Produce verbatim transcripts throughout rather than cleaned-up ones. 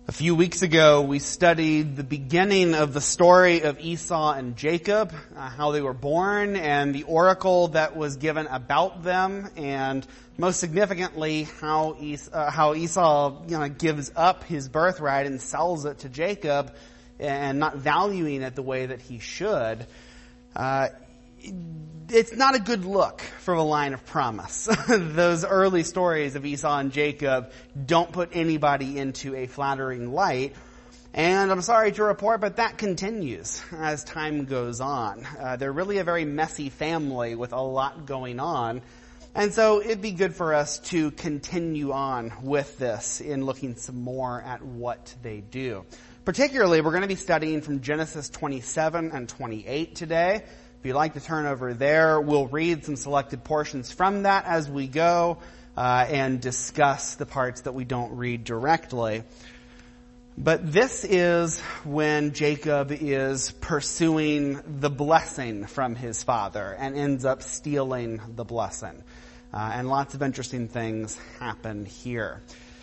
A few weeks ago, we studied the beginning of the story of Esau and Jacob, uh, how they were born, and the oracle that was given about them, and most significantly, how Esau, uh, how Esau you know, gives up his birthright and sells it to Jacob, and not valuing it the way that he should. Uh, It's not a good look for the line of promise. Those early stories of Esau and Jacob don't put anybody into a flattering light. And I'm sorry to report, but that continues as time goes on. Uh, they're really a very messy family with a lot going on. And so it'd be good for us to continue on with this in looking some more at what they do. Particularly, we're going to be studying from Genesis twenty-seven and twenty-eight today. If you'd like to turn over there, we'll read some selected portions from that as we go uh, and discuss the parts that we don't read directly. But this is when Jacob is pursuing the blessing from his father and ends up stealing the blessing. Uh, and lots of interesting things happen here.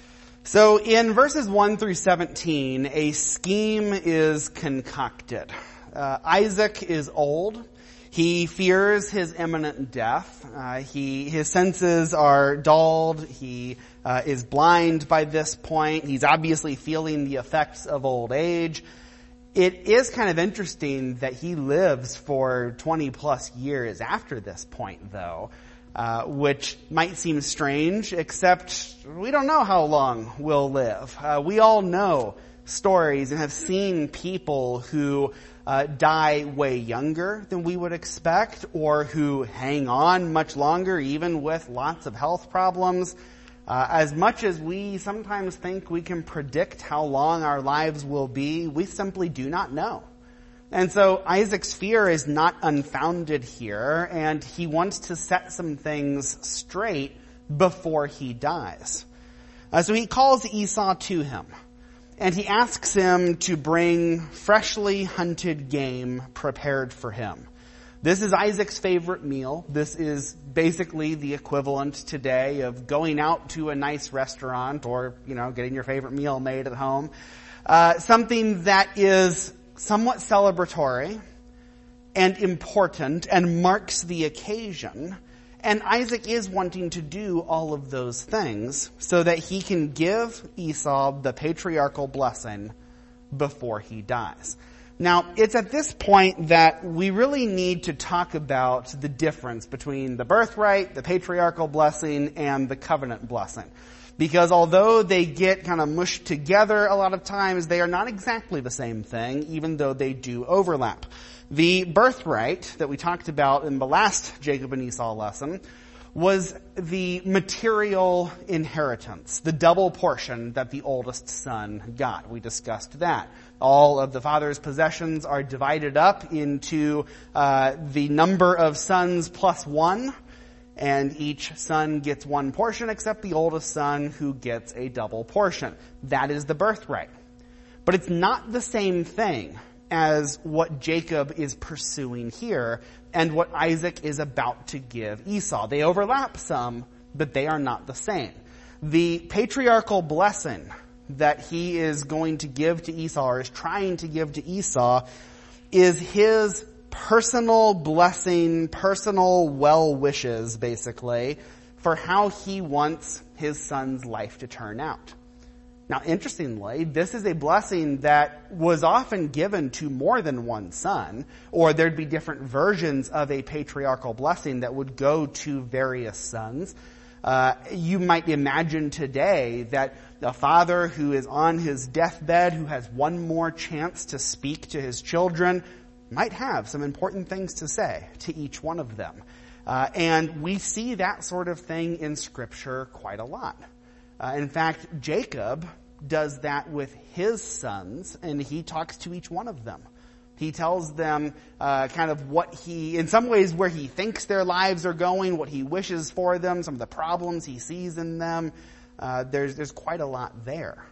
So in verses one through seventeen, a scheme is concocted. Uh, Isaac is old. He fears his imminent death. Uh, he, his senses are dulled. He uh, is blind by this point. He's obviously feeling the effects of old age. It is kind of interesting that he lives for twenty plus years after this point, though, uh, which might seem strange, except we don't know how long we'll live. Uh, we all know stories and have seen people who Uh, die way younger than we would expect, or who hang on much longer, even with lots of health problems. Uh, as much as we sometimes think we can predict how long our lives will be, we simply do not know. And so Isaac's fear is not unfounded here, and he wants to set some things straight before he dies. Uh, so he calls Esau to him. And he asks him to bring freshly hunted game prepared for him. This is Isaac's favorite meal. This is basically the equivalent today of going out to a nice restaurant or, you know, getting your favorite meal made at home. Uh, something that is somewhat celebratory and important and marks the occasion. And Isaac is wanting to do all of those things so that he can give Esau the patriarchal blessing before he dies. Now, it's at this point that we really need to talk about the difference between the birthright, the patriarchal blessing, and the covenant blessing. Because although they get kind of mushed together a lot of times, they are not exactly the same thing, even though they do overlap. The birthright that we talked about in the last Jacob and Esau lesson was the material inheritance, the double portion that the oldest son got. We discussed that. All of the father's possessions are divided up into uh, the number of sons plus one, and each son gets one portion except the oldest son, who gets a double portion. That is the birthright. But it's not the same thing as what Jacob is pursuing here and what Isaac is about to give Esau. They overlap some, but they are not the same. The patriarchal blessing that he is going to give to Esau, or is trying to give to Esau, is his personal blessing, personal well wishes, basically, for how he wants his son's life to turn out. Now, interestingly, this is a blessing that was often given to more than one son, or there'd be different versions of a patriarchal blessing that would go to various sons. Uh, you might imagine today that a father who is on his deathbed, who has one more chance to speak to his children, might have some important things to say to each one of them. Uh, and we see that sort of thing in Scripture quite a lot. Uh, in fact, Jacob does that with his sons, and he talks to each one of them. He tells them uh, kind of what he, in some ways, where he thinks their lives are going, what he wishes for them, some of the problems he sees in them. Uh, there's, there's quite a lot there.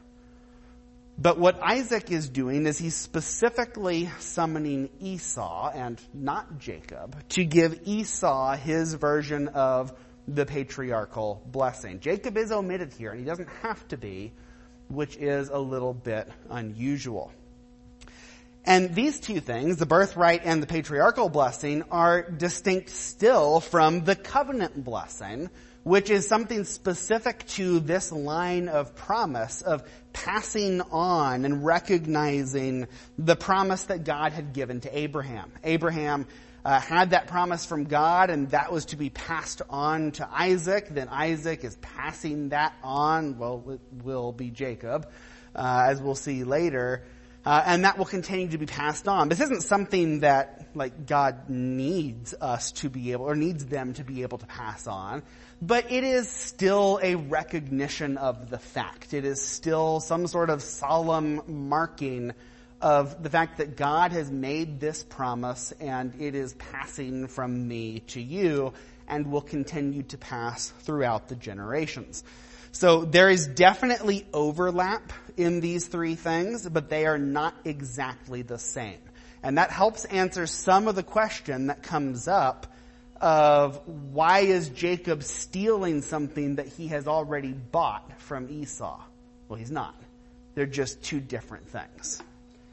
But what Isaac is doing is he's specifically summoning Esau, and not Jacob, to give Esau his version of the patriarchal blessing. Jacob is omitted here, and he doesn't have to be, which is a little bit unusual. And these two things, the birthright and the patriarchal blessing, are distinct still from the covenant blessing, which is something specific to this line of promise of passing on and recognizing the promise that God had given to Abraham. Abraham uh, had that promise from God, and that was to be passed on to Isaac. Then Isaac is passing that on, well, it will be Jacob, uh, as we'll see later. Uh, and that will continue to be passed on. This isn't something that, like, God needs us to be able, or needs them to be able to pass on. But it is still a recognition of the fact. It is still some sort of solemn marking of the fact that God has made this promise, and it is passing from me to you, and will continue to pass throughout the generations. So there is definitely overlap in these three things, but they are not exactly the same. And that helps answer some of the question that comes up of why is Jacob stealing something that he has already bought from Esau? Well, he's not. They're just two different things.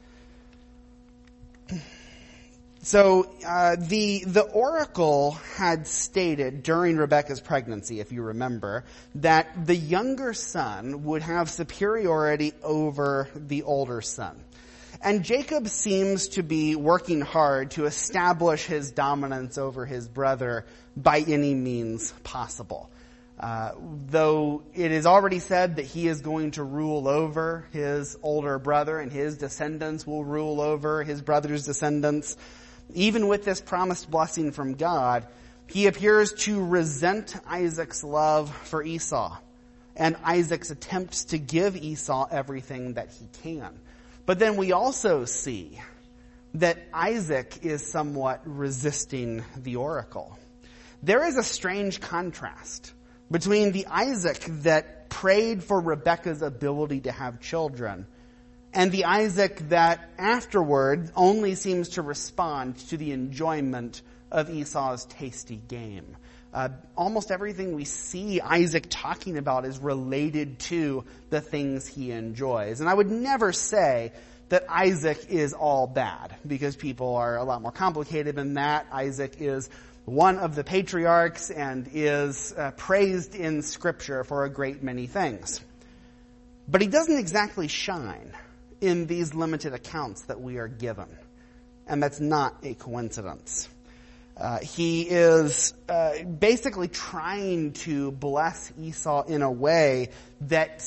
So uh, the the oracle had stated during Rebekah's pregnancy, if you remember, that the younger son would have superiority over the older son. And Jacob seems to be working hard to establish his dominance over his brother by any means possible. Uh, though it is already said that he is going to rule over his older brother, and his descendants will rule over his brother's descendants. Even with this promised blessing from God, he appears to resent Isaac's love for Esau and Isaac's attempts to give Esau everything that he can. But then we also see that Isaac is somewhat resisting the oracle. There is a strange contrast between the Isaac that prayed for Rebekah's ability to have children and the Isaac that afterward only seems to respond to the enjoyment of Esau's tasty game. Uh, almost everything we see Isaac talking about is related to the things he enjoys. And I would never say that Isaac is all bad, because people are a lot more complicated than that. Isaac is one of the patriarchs and is uh, praised in Scripture for a great many things. But he doesn't exactly shine in these limited accounts that we are given. And that's not a coincidence. Uh, he is uh, basically trying to bless Esau in a way that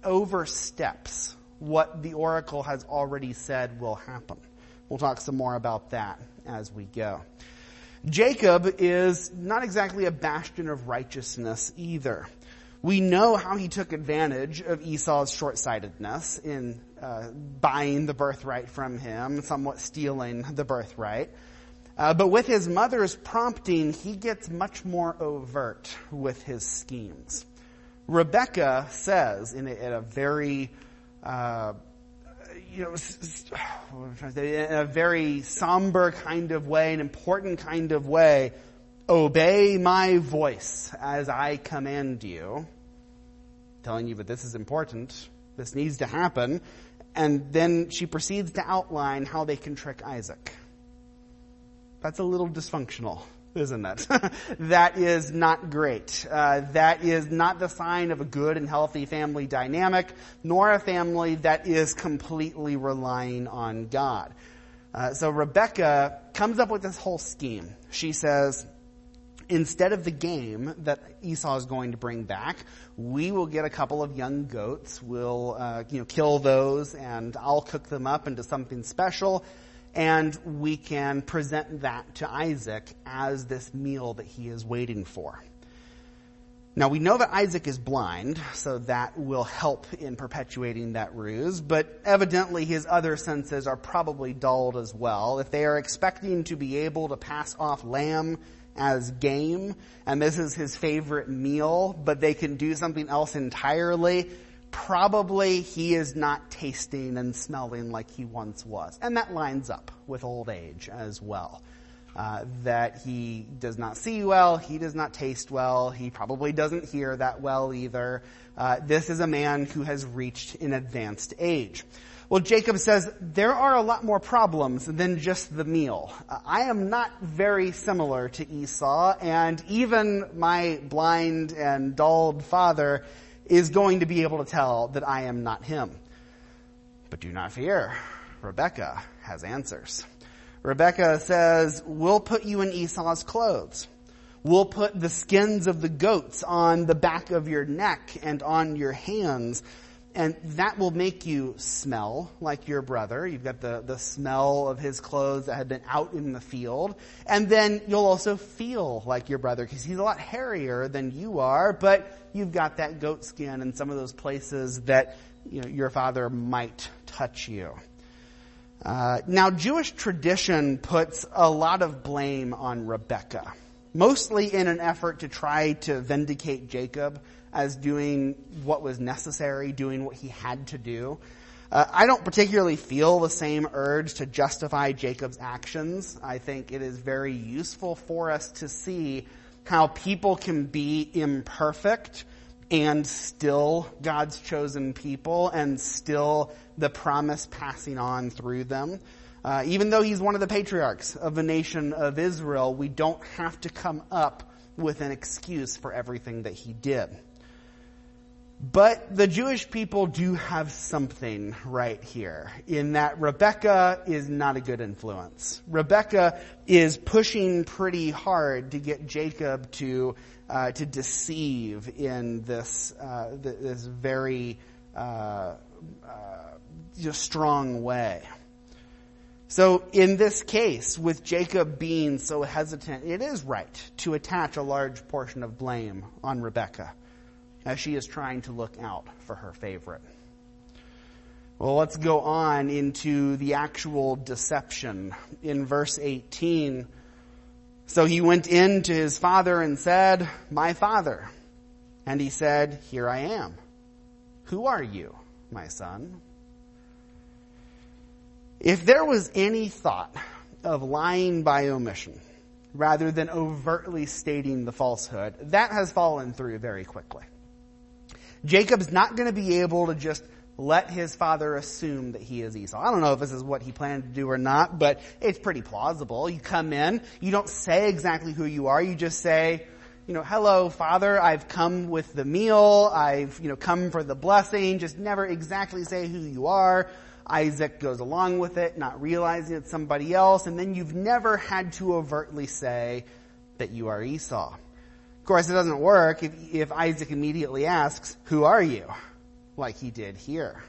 oversteps what the oracle has already said will happen. We'll talk some more about that as we go. Jacob is not exactly a bastion of righteousness either. We know how he took advantage of Esau's short-sightedness in uh, buying the birthright from him, somewhat stealing the birthright. Uh, but with his mother's prompting, he gets much more overt with his schemes. Rebekah says in a, in a very, uh, you know, what am I trying to say, in a very somber kind of way, an important kind of way, obey my voice as I command you. Telling you that this is important. This needs to happen. And then she proceeds to outline how they can trick Isaac. That's a little dysfunctional, isn't it? That is not great. Uh, that is not the sign of a good and healthy family dynamic, nor a family that is completely relying on God. Uh, so Rebekah comes up with this whole scheme. She says, instead of the game that Esau is going to bring back, we will get a couple of young goats. We'll, uh, you know, kill those, and I'll cook them up into something special, and we can present that to Isaac as this meal that he is waiting for. Now, we know that Isaac is blind, so that will help in perpetuating that ruse, but evidently his other senses are probably dulled as well. If they are expecting to be able to pass off lamb as game, and this is his favorite meal, but they can do something else entirely, probably he is not tasting and smelling like he once was. And that lines up with old age as well. Uh, that he does not see well, he does not taste well, he probably doesn't hear that well either. Uh, this is a man who has reached an advanced age. Well, Jacob says, there are a lot more problems than just the meal. Uh, I am not very similar to Esau, and even my blind and dulled father is going to be able to tell that I am not him. But do not fear, Rebekah has answers. Rebekah says, we'll put you in Esau's clothes. We'll put the skins of the goats on the back of your neck and on your hands, and that will make you smell like your brother. You've got the, the smell of his clothes that had been out in the field. And then you'll also feel like your brother because he's a lot hairier than you are, but you've got that goat skin in some of those places that, you know, your father might touch you. Uh, now, Jewish tradition puts a lot of blame on Rebekah, mostly in an effort to try to vindicate Jacob as doing what was necessary, doing what he had to do. Uh, I don't particularly feel the same urge to justify Jacob's actions. I think it is very useful for us to see how people can be imperfect and still God's chosen people and still the promise passing on through them. Uh, even though he's one of the patriarchs of the nation of Israel, we don't have to come up with an excuse for everything that he did. But the Jewish people do have something right here in that Rebekah is not a good influence. Rebekah is pushing pretty hard to get Jacob to uh, to deceive in this uh, this very uh, uh, strong way. So in this case, with Jacob being so hesitant, it is right to attach a large portion of blame on Rebekah, as she is trying to look out for her favorite. Well, let's go on into the actual deception. In verse eighteen, so he went in to his father and said, "My father." And he said, "Here I am. Who are you, my son?" If there was any thought of lying by omission, rather than overtly stating the falsehood, that has fallen through very quickly. Jacob's not going to be able to just let his father assume that he is Esau. I don't know if this is what he planned to do or not, but it's pretty plausible. You come in, you don't say exactly who you are, you just say, you know, "Hello, Father, I've come with the meal, I've, you know, come for the blessing," just never exactly say who you are. Isaac goes along with it, not realizing it's somebody else, and then you've never had to overtly say that you are Esau. Of course, it doesn't work if, if Isaac immediately asks, "Who are you?" like he did here.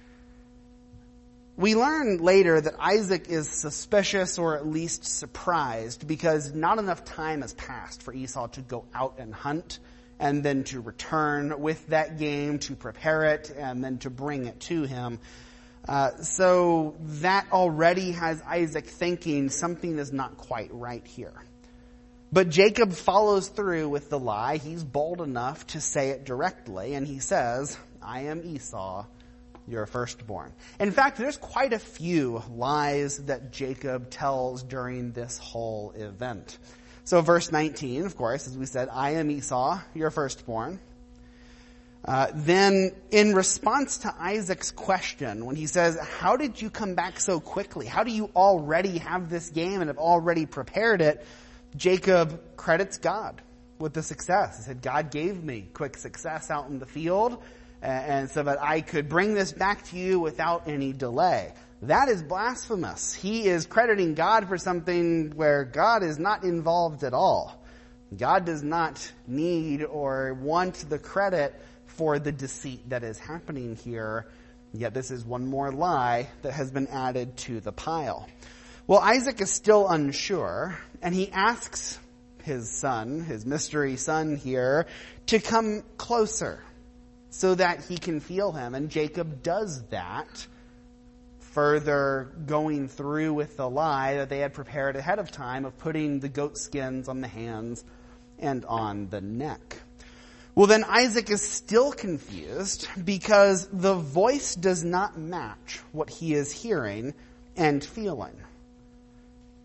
We learn later that Isaac is suspicious or at least surprised because not enough time has passed for Esau to go out and hunt and then to return with that game, to prepare it, and then to bring it to him. Uh, so that already has Isaac thinking something is not quite right here. But Jacob follows through with the lie. He's bold enough to say it directly, and he says, "I am Esau, your firstborn." In fact, there's quite a few lies that Jacob tells during this whole event. So verse nineteen, of course, as we said, "I am Esau, your firstborn." Uh, then in response to Isaac's question, when he says, "How did you come back so quickly? How do you already have this game and have already prepared it?" Jacob credits God with the success. He said, "God gave me quick success out in the field, and so that I could bring this back to you without any delay." That is blasphemous. He is crediting God for something where God is not involved at all. God does not need or want the credit for the deceit that is happening here. Yet this is one more lie that has been added to the pile. Well, Isaac is still unsure, and he asks his son, his mystery son here, to come closer so that he can feel him. And Jacob does that, further going through with the lie that they had prepared ahead of time of putting the goat skins on the hands and on the neck. Well, then Isaac is still confused because the voice does not match what he is hearing and feeling.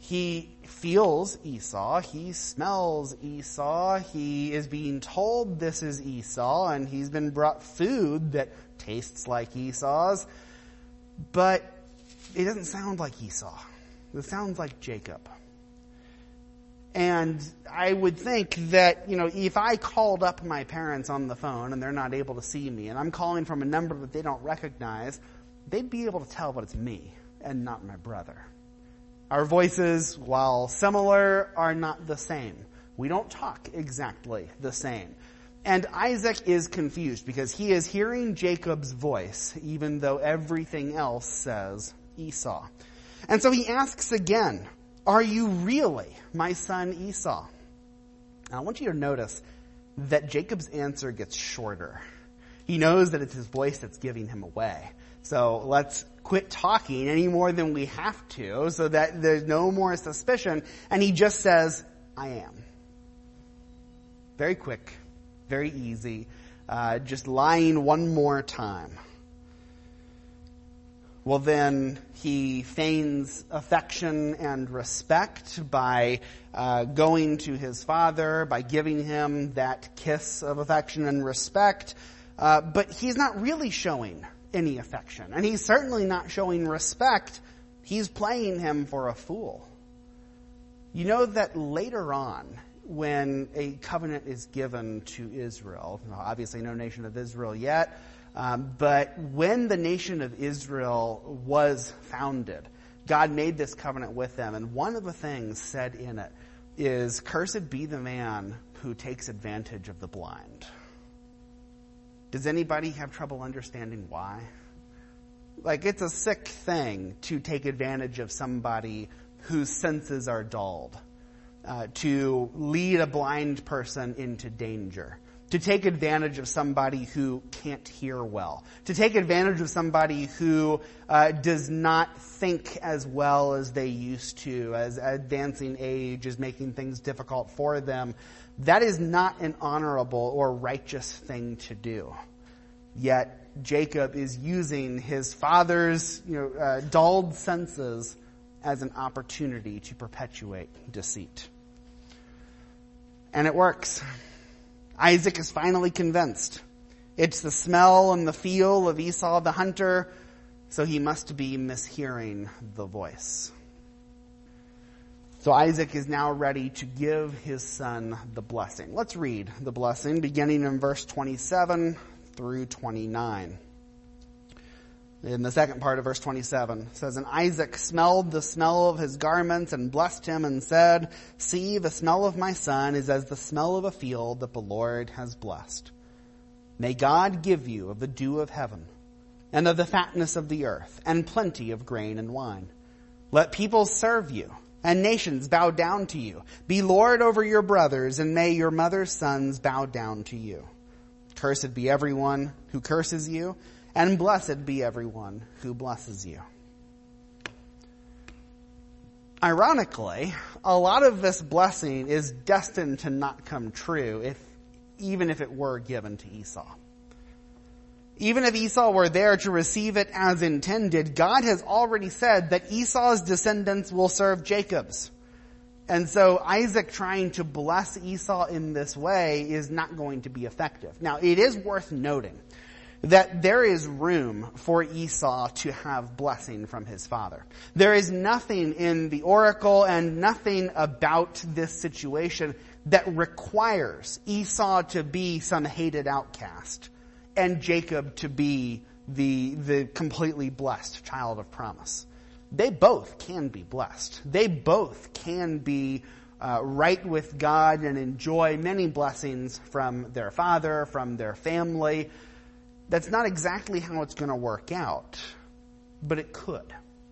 He feels Esau. He smells Esau. He is being told this is Esau, and he's been brought food that tastes like Esau's. But it doesn't sound like Esau. It sounds like Jacob. And I would think that, you know, if I called up my parents on the phone and they're not able to see me, and I'm calling from a number that they don't recognize, they'd be able to tell that it's me and not my brother. Our voices, while similar, are not the same. We don't talk exactly the same. And Isaac is confused because he is hearing Jacob's voice, even though everything else says Esau. And so he asks again, "Are you really my son Esau?" Now, I want you to notice that Jacob's answer gets shorter. He knows that it's his voice that's giving him away. So let's quit talking any more than we have to so that there's no more suspicion. And he just says, "I am." Very quick, very easy, uh, just lying one more time. Well, then he feigns affection and respect by uh, going to his father, by giving him that kiss of affection and respect. Uh, but he's not really showing any affection. And he's certainly not showing respect. He's playing him for a fool. You know that later on, when a covenant is given to Israel, obviously no nation of Israel yet, Um, but when the nation of Israel was founded, God made this covenant with them. And one of the things said in it is, "Cursed be the man who takes advantage of the blind." Does anybody have trouble understanding why? Like, it's a sick thing to take advantage of somebody whose senses are dulled, uh, to lead a blind person into danger. To take advantage of somebody who can't hear well. To take advantage of somebody who uh, does not think as well as they used to, as advancing age is making things difficult for them. That is not an honorable or righteous thing to do. Yet Jacob is using his father's you know, uh, dulled senses as an opportunity to perpetuate deceit. And it works. Isaac is finally convinced. It's the smell and the feel of Esau the hunter, so he must be mishearing the voice. So Isaac is now ready to give his son the blessing. Let's read the blessing beginning in verse twenty-seven through twenty-nine. In the second part of verse twenty-seven, it says, "And Isaac smelled the smell of his garments and blessed him and said, 'See, the smell of my son is as the smell of a field that the Lord has blessed. May God give you of the dew of heaven and of the fatness of the earth and plenty of grain and wine. Let peoples serve you and nations bow down to you. Be Lord over your brothers, and may your mother's sons bow down to you. Cursed be everyone who curses you, and blessed be everyone who blesses you.'" Ironically, a lot of this blessing is destined to not come true, if even if it were given to Esau. Even if Esau were there to receive it as intended, God has already said that Esau's descendants will serve Jacob's. And so Isaac trying to bless Esau in this way is not going to be effective. Now, it is worth noting that there is room for Esau to have blessing from his father. There is nothing in the oracle and nothing about this situation that requires Esau to be some hated outcast and Jacob to be the, the completely blessed child of promise. They both can be blessed. They both can be uh, right with God and enjoy many blessings from their father, from their family. That's not exactly how it's going to work out, but it could.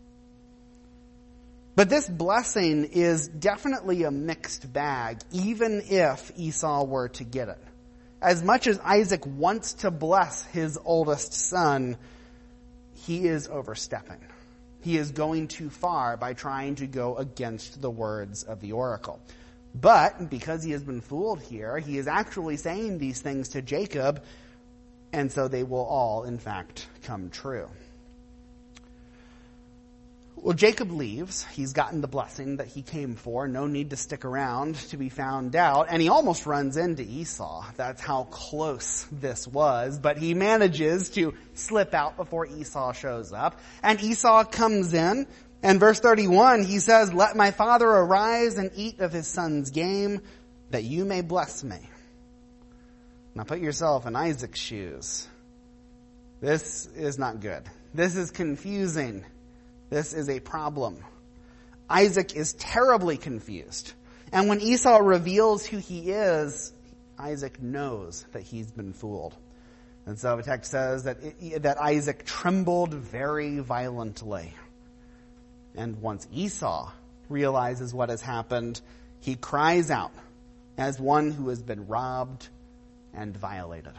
But this blessing is definitely a mixed bag, even if Esau were to get it. As much as Isaac wants to bless his oldest son, he is overstepping. He is going too far by trying to go against the words of the oracle. But because he has been fooled here, he is actually saying these things to Jacob, and so they will all, in fact, come true. Well, Jacob leaves. He's gotten the blessing that he came for. No need to stick around to be found out. And he almost runs into Esau. That's how close this was. But he manages to slip out before Esau shows up. And Esau comes in. And verse thirty-one, he says, "Let my father arise and eat of his son's game, that you may bless me." Now put yourself in Isaac's shoes. This is not good. This is confusing. This is a problem. Isaac is terribly confused. And when Esau reveals who he is, Isaac knows that he's been fooled. And so the text says that, it, that Isaac trembled very violently. And once Esau realizes what has happened, he cries out as one who has been robbed and violated.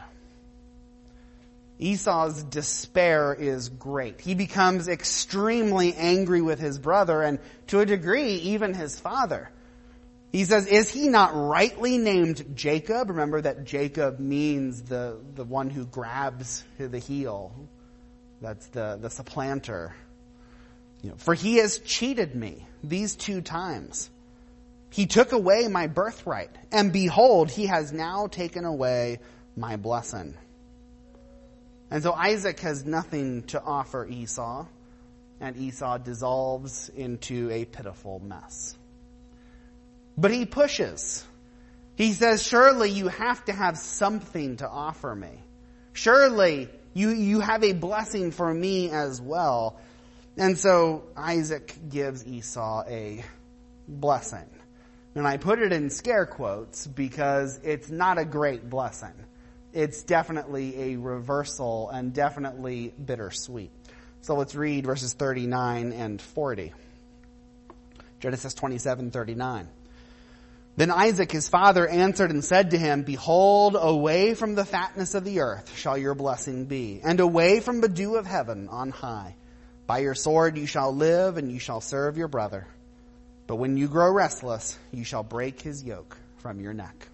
Esau's despair is great. He becomes extremely angry with his brother and, to a degree, even his father. He says, "Is he not rightly named Jacob?" Remember that Jacob means the, the one who grabs the heel. That's the, the supplanter. You know, "For he has cheated me these two times. He took away my birthright, and behold, he has now taken away my blessing." And so Isaac has nothing to offer Esau, and Esau dissolves into a pitiful mess. But he pushes. He says, "Surely you have to have something to offer me. Surely you, you have a blessing for me as well." And so Isaac gives Esau a blessing. And I put it in scare quotes because it's not a great blessing. It's definitely a reversal and definitely bittersweet. So let's read verses thirty-nine and forty. Genesis twenty-seven thirty-nine. "Then Isaac his father answered and said to him, Behold, away from the fatness of the earth shall your blessing be, and away from the dew of heaven on high. By your sword you shall live, and you shall serve your brother. But when you grow restless, you shall break his yoke from your neck."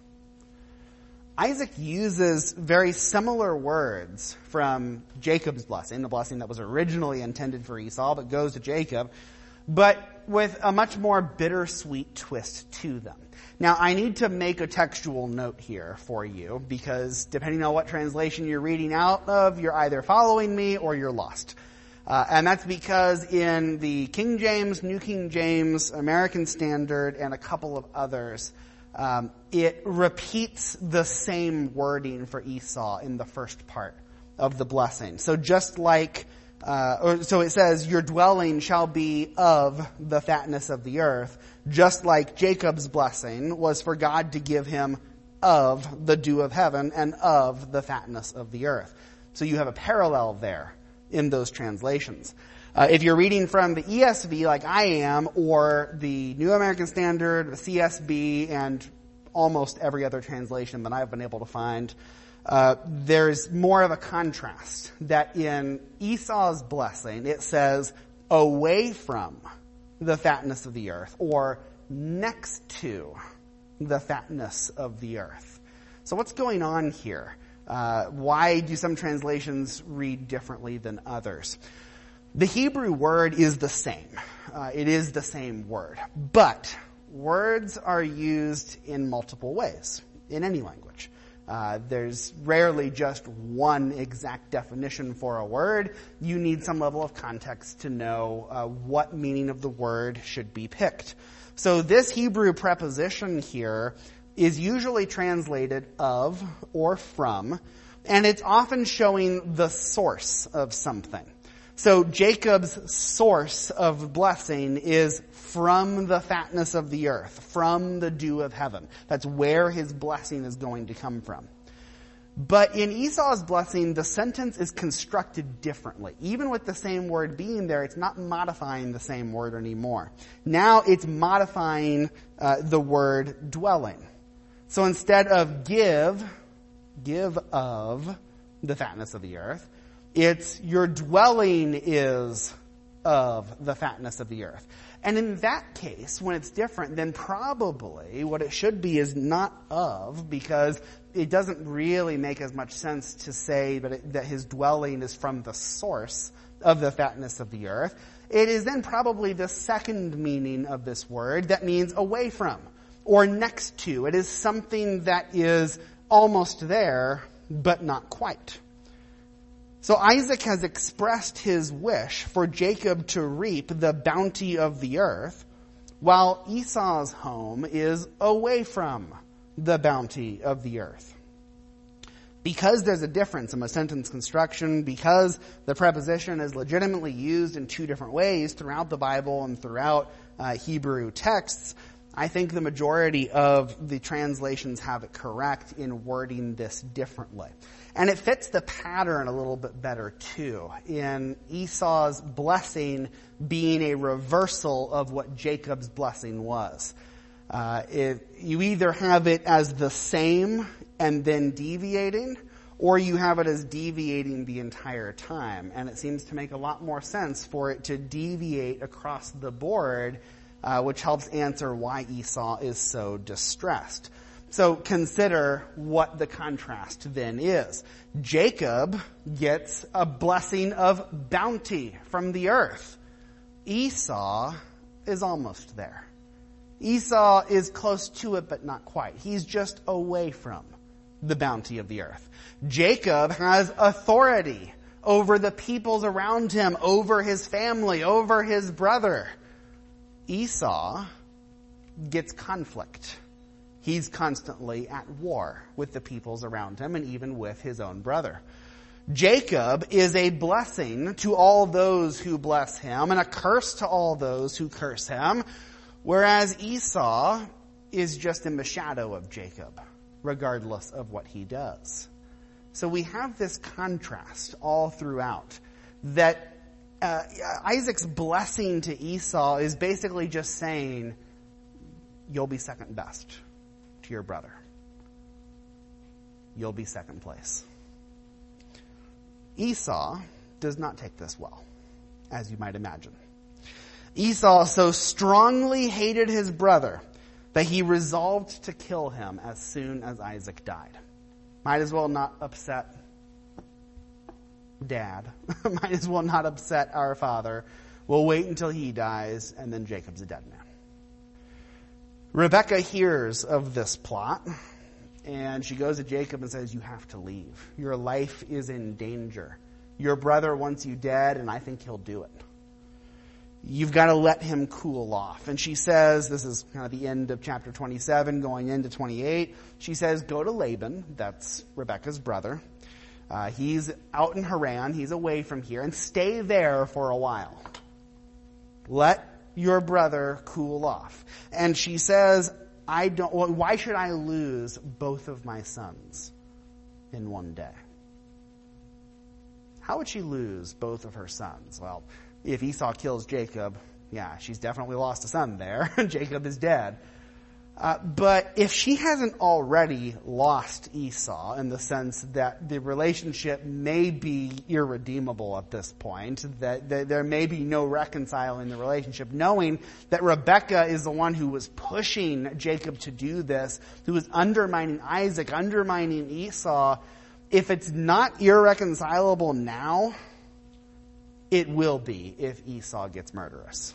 Isaac uses very similar words from Jacob's blessing, the blessing that was originally intended for Esau, but goes to Jacob, but with a much more bittersweet twist to them. Now, I need to make a textual note here for you, because depending on what translation you're reading out of, you're either following me or you're lost. Uh, and that's because in the King James, New King James, American Standard, and a couple of others, Um, it repeats the same wording for Esau in the first part of the blessing. So just like, uh, or so it says, "Your dwelling shall be of the fatness of the earth," just like Jacob's blessing was for God to give him of the dew of heaven and of the fatness of the earth. So you have a parallel there in those translations. Uh, if you're reading from the E S V like I am, or the New American Standard, the C S B, and almost every other translation that I've been able to find, uh, there's more of a contrast. That in Esau's blessing, it says, "away from the fatness of the earth," or "next to the fatness of the earth." So what's going on here? Uh, why do some translations read differently than others? The Hebrew word is the same. Uh, it is the same word. But words are used in multiple ways in any language. Uh, there's rarely just one exact definition for a word. You need some level of context to know uh, what meaning of the word should be picked. So this Hebrew preposition here is usually translated of or from, and it's often showing the source of something. So Jacob's source of blessing is from the fatness of the earth, from the dew of heaven. That's where his blessing is going to come from. But in Esau's blessing, the sentence is constructed differently. Even with the same word being there, it's not modifying the same word anymore. Now it's modifying uh, the word dwelling. So instead of give, give of the fatness of the earth, it's your dwelling is of the fatness of the earth. And in that case, when it's different, then probably what it should be is not of, because it doesn't really make as much sense to say that, it, that his dwelling is from the source of the fatness of the earth, it is then probably the second meaning of this word that means away from or next to. It is something that is almost there, but not quite. So Isaac has expressed his wish for Jacob to reap the bounty of the earth, while Esau's home is away from the bounty of the earth. Because there's a difference in the sentence construction, because the preposition is legitimately used in two different ways throughout the Bible and throughout uh, Hebrew texts, I think the majority of the translations have it correct in wording this differently. And it fits the pattern a little bit better too, in Esau's blessing being a reversal of what Jacob's blessing was. Uh, it, you either have it as the same and then deviating, or you have it as deviating the entire time. And it seems to make a lot more sense for it to deviate across the board, uh, which helps answer why Esau is so distressed. So consider what the contrast then is. Jacob gets a blessing of bounty from the earth. Esau is almost there. Esau is close to it, but not quite. He's just away from the bounty of the earth. Jacob has authority over the peoples around him, over his family, over his brother. Esau gets conflict. He's constantly at war with the peoples around him and even with his own brother. Jacob is a blessing to all those who bless him and a curse to all those who curse him, whereas Esau is just in the shadow of Jacob, regardless of what he does. So we have this contrast all throughout, that uh, Isaac's blessing to Esau is basically just saying, you'll be second best to your brother. You'll be second place. Esau does not take this well, as you might imagine. Esau so strongly hated his brother that he resolved to kill him as soon as Isaac died. Might as well not upset Dad. Might as well not upset our father. We'll wait until he dies, and then Jacob's a dead man. Rebekah hears of this plot, and she goes to Jacob and says, you have to leave. Your life is in danger. Your brother wants you dead, and I think he'll do it. You've got to let him cool off. And she says, this is kind of the end of chapter twenty-seven, going into twenty-eight. She says, go to Laban, that's Rebekah's brother. Uh, he's out in Haran, he's away from here, and stay there for a while. Let your brother cool off. And she says, I don't, well, why should I lose both of my sons in one day? How would she lose both of her sons? Well, if Esau kills Jacob, yeah, she's definitely lost a son there. Jacob is dead. Uh, but if she hasn't already lost Esau in the sense that the relationship may be irredeemable at this point, that, that there may be no reconciling the relationship, knowing that Rebekah is the one who was pushing Jacob to do this, who was undermining Isaac, undermining Esau, if it's not irreconcilable now, it will be if Esau gets murderous.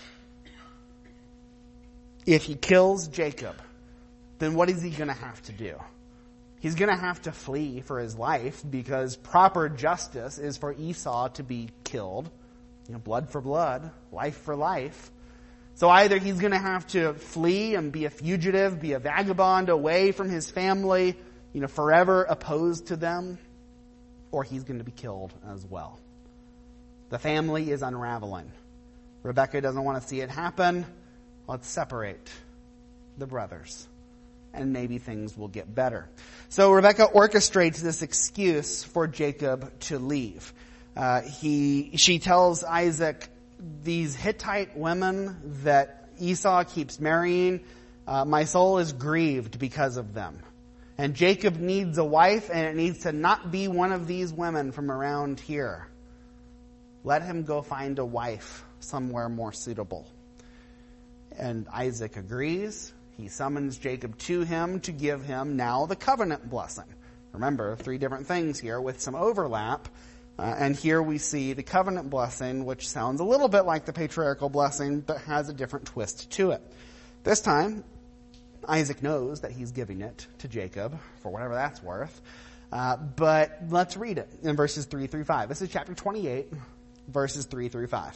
If he kills Jacob, then what is he going to have to do? He's going to have to flee for his life, because proper justice is for Esau to be killed. You know, blood for blood, life for life. So either he's going to have to flee and be a fugitive, be a vagabond away from his family, you know, forever opposed to them, or he's going to be killed as well. The family is unraveling. Rebekah doesn't want to see it happen. Let's separate the brothers, and maybe things will get better. So Rebekah orchestrates this excuse for Jacob to leave. Uh, he, she tells Isaac, these Hittite women that Esau keeps marrying, uh, my soul is grieved because of them. And Jacob needs a wife, and it needs to not be one of these women from around here. Let him go find a wife somewhere more suitable. And Isaac agrees. He summons Jacob to him to give him now the covenant blessing. Remember, three different things here with some overlap. Uh, and here we see the covenant blessing, which sounds a little bit like the patriarchal blessing, but has a different twist to it. This time, Isaac knows that he's giving it to Jacob, for whatever that's worth. Uh, but let's read it in verses three through five. This is chapter twenty-eight, verses three through five.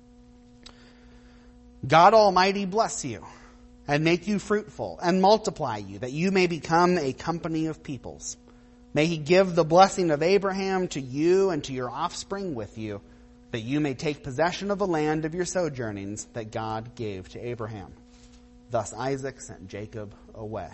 God Almighty bless you, and make you fruitful, and multiply you, that you may become a company of peoples. May he give the blessing of Abraham to you and to your offspring with you, that you may take possession of the land of your sojournings that God gave to Abraham. Thus Isaac sent Jacob away.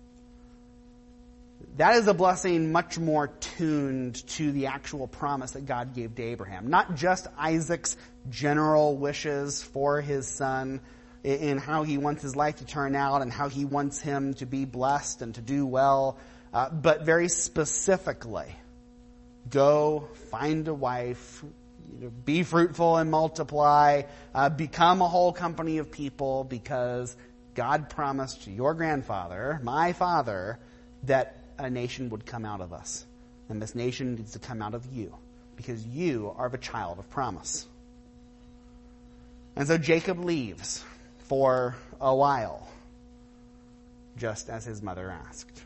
That is a blessing much more tuned to the actual promise that God gave to Abraham. Not just Isaac's general wishes for his son in how he wants his life to turn out and how he wants him to be blessed and to do well, uh, but very specifically, go find a wife, you know, be fruitful and multiply, uh, become a whole company of people, because God promised your grandfather, my father, that a nation would come out of us. And this nation needs to come out of you, because you are the child of promise. And so Jacob leaves for a while, just as his mother asked.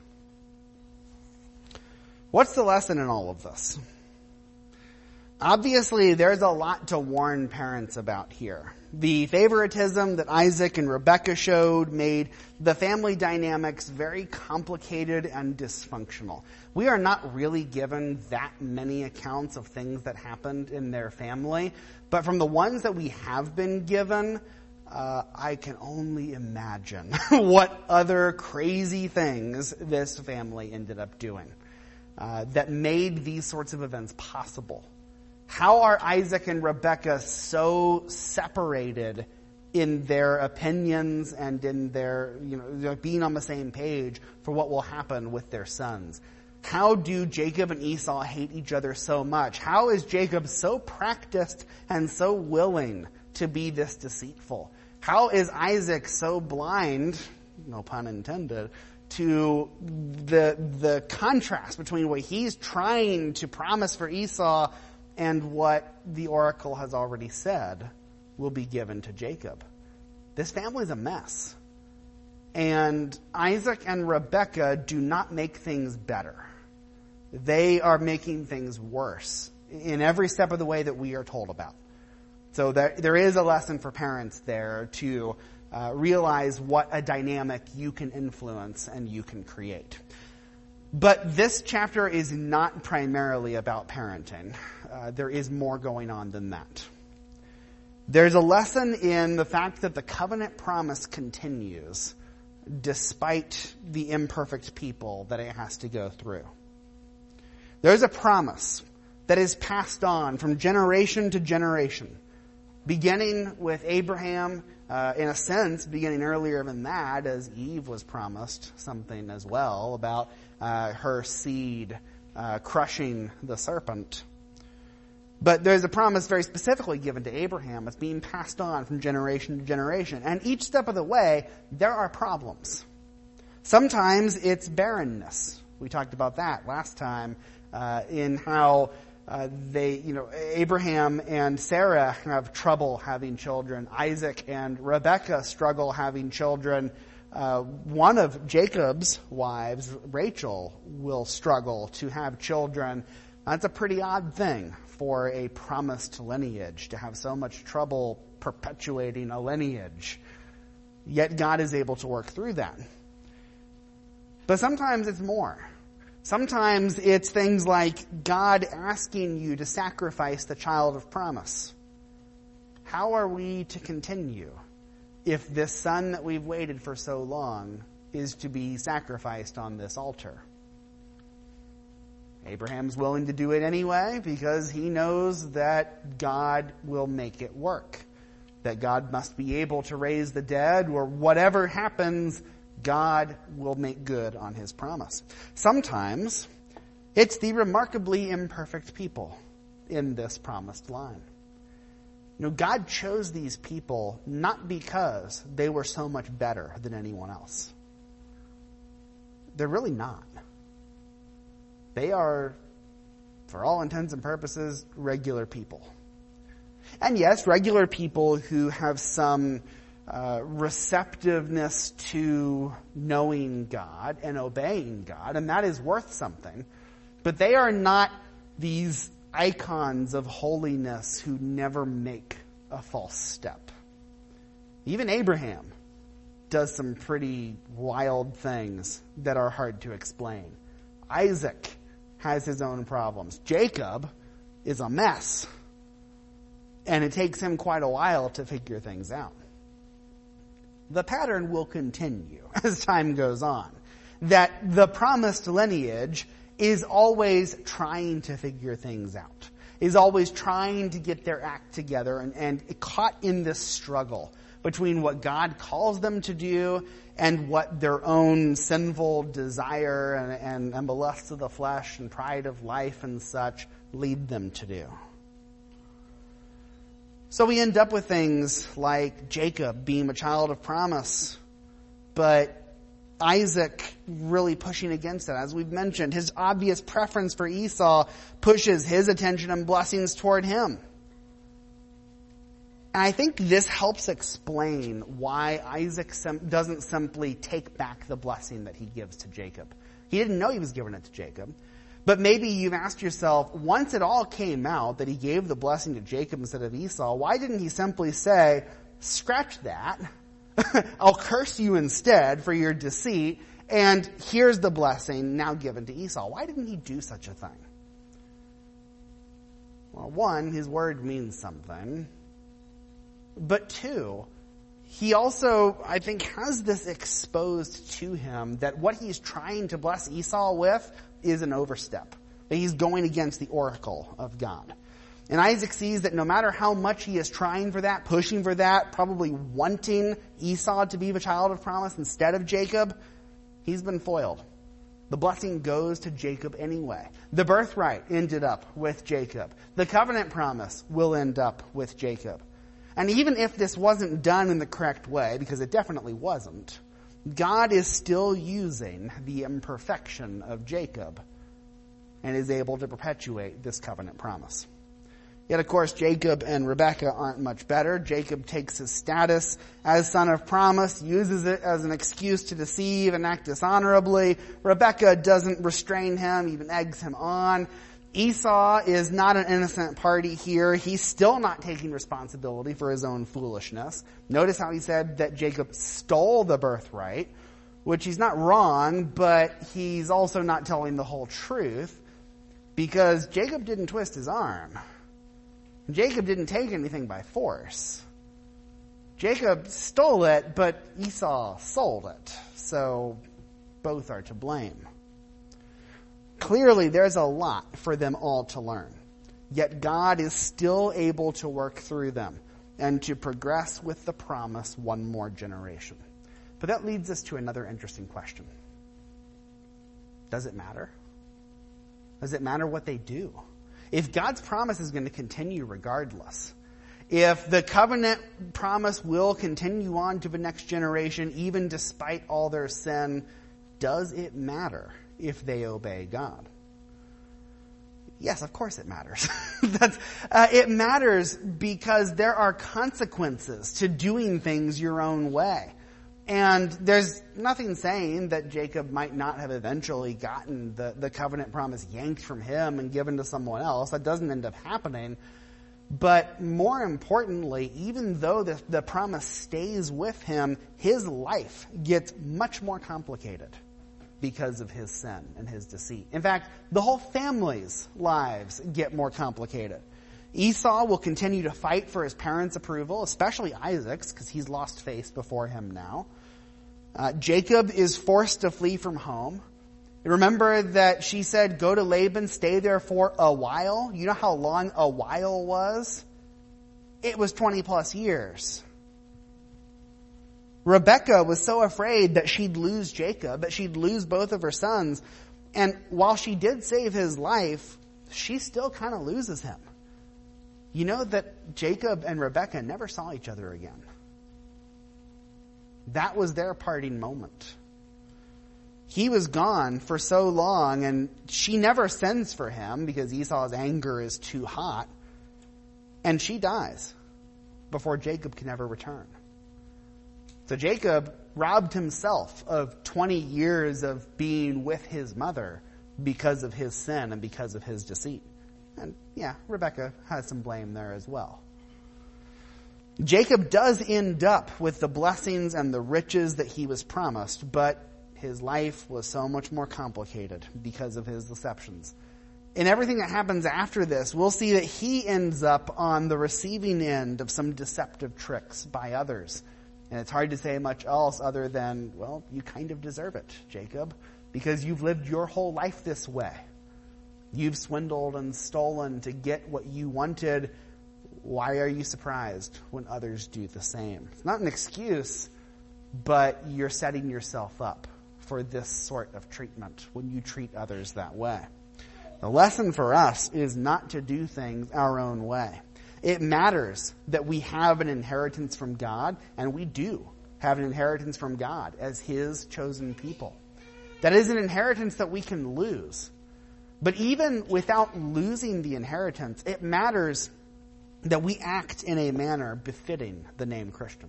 What's the lesson in all of this? Obviously, there's a lot to warn parents about here. The favoritism that Isaac and Rebekah showed made the family dynamics very complicated and dysfunctional. We are not really given that many accounts of things that happened in their family, but from the ones that we have been given, uh, I can only imagine what other crazy things this family ended up doing uh, that made these sorts of events possible. How are Isaac and Rebekah so separated in their opinions and in their, you know, being on the same page for what will happen with their sons? How do Jacob and Esau hate each other so much? How is Jacob so practiced and so willing to be this deceitful? How is Isaac so blind, no pun intended, to the the contrast between what he's trying to promise for Esau and what the oracle has already said will be given to Jacob? This family's a mess. And Isaac and Rebekah do not make things better. They are making things worse in every step of the way that we are told about. So there, there is a lesson for parents there to uh, realize what a dynamic you can influence and you can create. But this chapter is not primarily about parenting. Uh, there is more going on than that. There's a lesson in the fact that the covenant promise continues despite the imperfect people that it has to go through. There's a promise that is passed on from generation to generation, beginning with Abraham, uh, in a sense, beginning earlier than that, as Eve was promised something as well about uh, her seed uh, crushing the serpent. But there's a promise very specifically given to Abraham that's being passed on from generation to generation. And each step of the way, there are problems. Sometimes it's barrenness. We talked about that last time uh, in how uh, they, you know, Abraham and Sarah have trouble having children. Isaac and Rebekah struggle having children. Uh, one of Jacob's wives, Rachel, will struggle to have children. That's a pretty odd thing for a promised lineage, to have so much trouble perpetuating a lineage. Yet God is able to work through that. But sometimes it's more. Sometimes it's things like God asking you to sacrifice the child of promise. How are we to continue if this son that we've waited for so long is to be sacrificed on this altar? Abraham's willing to do it anyway because he knows that God will make it work. That God must be able to raise the dead, or whatever happens, God will make good on his promise. Sometimes it's the remarkably imperfect people in this promised line. You know, God chose these people not because they were so much better than anyone else. They're really not. They are for all intents and purposes, regular people. And yes, regular people who have some uh, receptiveness to knowing God and obeying God, and that is worth something. But they are not these icons of holiness who never make a false step. Even Abraham does some pretty wild things that are hard to explain. Isaac has his own problems. Jacob is a mess. And it takes him quite a while to figure things out. The pattern will continue as time goes on. That the promised lineage is always trying to figure things out. Is always trying to get their act together and, and caught in this struggle between what God calls them to do and what their own sinful desire and, and, and the lusts of the flesh and pride of life and such lead them to do. So we end up with things like Jacob being a child of promise, but Isaac really pushing against it. As we've mentioned, his obvious preference for Esau pushes his attention and blessings toward him. And I think this helps explain why Isaac sim- doesn't simply take back the blessing that he gives to Jacob. He didn't know he was giving it to Jacob. But maybe you've asked yourself, once it all came out that he gave the blessing to Jacob instead of Esau, why didn't he simply say, scratch that, I'll curse you instead for your deceit, and here's the blessing now given to Esau? Why didn't he do such a thing? Well, one, his word means something. But two, he also, I think, has this exposed to him that what he's trying to bless Esau with is an overstep. That he's going against the oracle of God. And Isaac sees that no matter how much he is trying for that, pushing for that, probably wanting Esau to be the child of promise instead of Jacob, he's been foiled. The blessing goes to Jacob anyway. The birthright ended up with Jacob. The covenant promise will end up with Jacob. And even if this wasn't done in the correct way, because it definitely wasn't, God is still using the imperfection of Jacob and is able to perpetuate this covenant promise. Yet, of course, Jacob and Rebekah aren't much better. Jacob takes his status as son of promise, uses it as an excuse to deceive and act dishonorably. Rebekah doesn't restrain him, even eggs him on. Esau is not an innocent party here. He's still not taking responsibility for his own foolishness. Notice how he said that Jacob stole the birthright, which he's not wrong, but he's also not telling the whole truth, because Jacob didn't twist his arm. Jacob didn't take anything by force. Jacob stole it, but Esau sold it. So both are to blame. Clearly, there's a lot for them all to learn. Yet God is still able to work through them and to progress with the promise one more generation. But that leads us to another interesting question. Does it matter? Does it matter what they do? If God's promise is going to continue regardless, if the covenant promise will continue on to the next generation, even despite all their sin, does it matter if they obey God? Yes, of course it matters. That's, uh, it matters because there are consequences to doing things your own way. And there's nothing saying that Jacob might not have eventually gotten the, the covenant promise yanked from him and given to someone else. That doesn't end up happening. But more importantly, even though the, the promise stays with him, his life gets much more complicated because of his sin and his deceit. In fact, the whole family's lives get more complicated. Esau will continue to fight for his parents' approval, especially Isaac's, because he's lost faith before him now. Uh, Jacob is forced to flee from home. Remember that she said, go to Laban, stay there for a while. You know how long a while was? It was twenty plus years. Rebekah was so afraid that she'd lose Jacob, that she'd lose both of her sons. And while she did save his life, she still kind of loses him. You know that Jacob and Rebekah never saw each other again. That was their parting moment. he was gone for so long, and she never sends for him because Esau's anger is too hot, and she dies before Jacob can ever return. So Jacob robbed himself of twenty years of being with his mother because of his sin and because of his deceit. And yeah, Rebekah has some blame there as well. Jacob does end up with the blessings and the riches that he was promised, but his life was so much more complicated because of his deceptions. In everything that happens after this, we'll see that he ends up on the receiving end of some deceptive tricks by others. And it's hard to say much else other than, well, you kind of deserve it, Jacob, because you've lived your whole life this way. You've swindled and stolen to get what you wanted. Why are you surprised when others do the same? It's not an excuse, but you're setting yourself up for this sort of treatment when you treat others that way. The lesson for us is not to do things our own way. It matters that we have an inheritance from God, and we do have an inheritance from God as His chosen people. That is an inheritance that we can lose. But even without losing the inheritance, it matters that we act in a manner befitting the name Christian.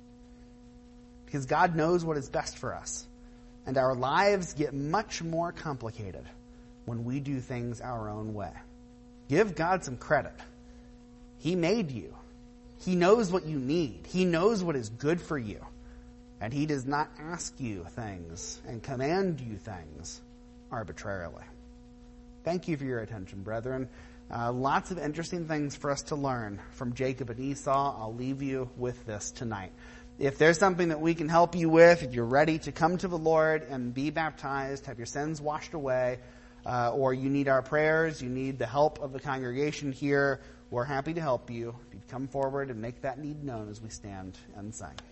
Because God knows what is best for us. And our lives get much more complicated when we do things our own way. Give God some credit. He made you. He knows what you need. He knows what is good for you. And He does not ask you things and command you things arbitrarily. Thank you for your attention, brethren. Uh, lots of interesting things for us to learn from Jacob and Esau. I'll leave you with this tonight. If there's something that we can help you with, if you're ready to come to the Lord and be baptized, have your sins washed away, uh, or you need our prayers, you need the help of the congregation here, we're happy to help you. If you'd come forward and make that need known as we stand and sing.